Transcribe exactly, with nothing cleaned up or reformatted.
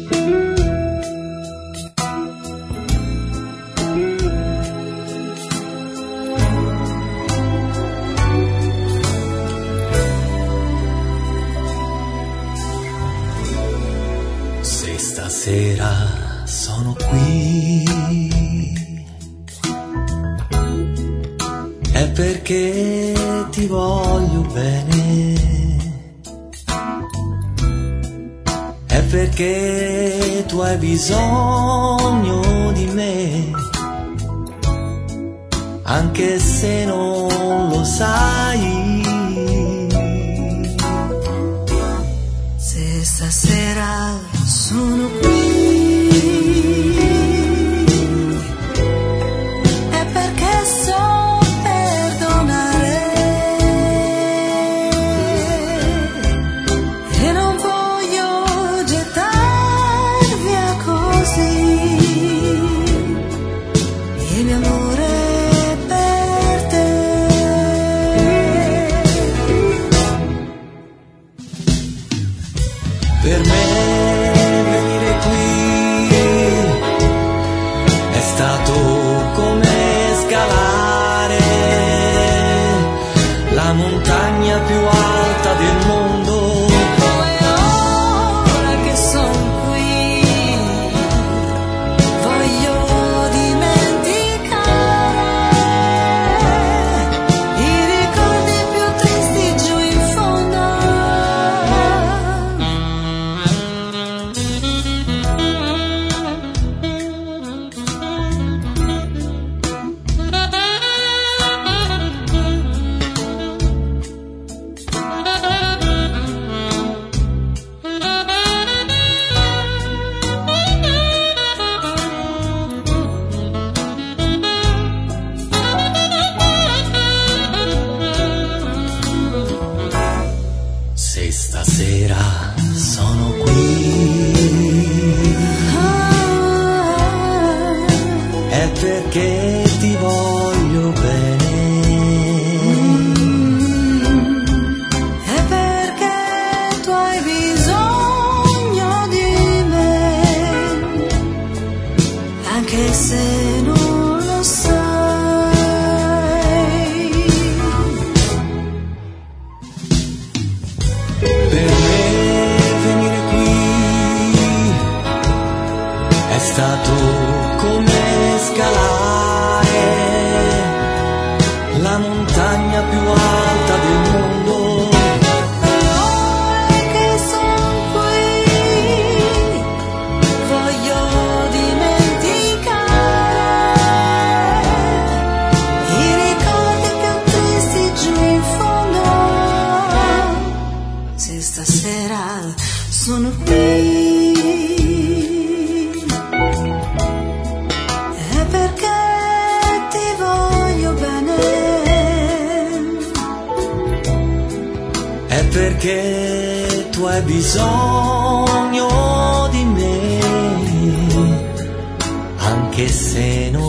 Stasera sono qui è perché ti voglio bene, è perché tu hai bisogno di me, anche se non lo sai. Se stasera sono qui è perché so perdonare e non voglio gettar via così il mio amore per te. Per me venire qui è stato come scalare la montagna più alta del mondo. E ora che son qui voglio dimenticare i ricordi più tristi giù in fondo. Se stasera sono qui è perché ti voglio bene, È perché tu hai bisogno di me, anche se non lo sai. per me venire qui è stato come scalare la montagna più alta del mondo. Ora che son qui voglio dimenticare i ricordi più tristi giù in fondo. Se stasera sono qui è perché ti voglio bene, È perché tu hai bisogno di me, anche se non